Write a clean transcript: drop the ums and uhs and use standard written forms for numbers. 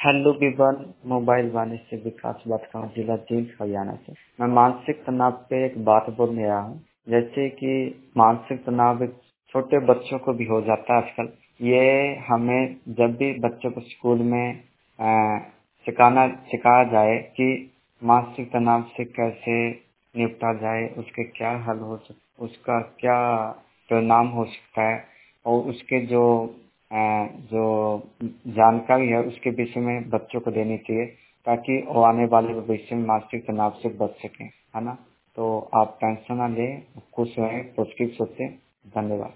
Hello Vivian, mobile वाणी से विकास बात कर रहा हूँ, जिला जींद हरियाणा से। मैं मानसिक तनाव पे एक बात बोलने आया हूँ। जैसे कि मानसिक तनाव छोटे बच्चों को भी हो जाता है आजकल। ये हमें जब भी बच्चों को स्कूल में सिखाया जाए कि मानसिक तनाव से कैसे निपटा जाए, उसके क्या हल हो सकते, उसका क्या परिणाम हो सकता है, और उसके जो जो जानकारी है उसके विषय में बच्चों को देनी चाहिए, ताकि वो आने वाले भविष्य में मानसिक तनाव से बच सकें, है ना। तो आप टेंशन ना लें, खुश रहें, पॉजिटिव सोचें। धन्यवाद।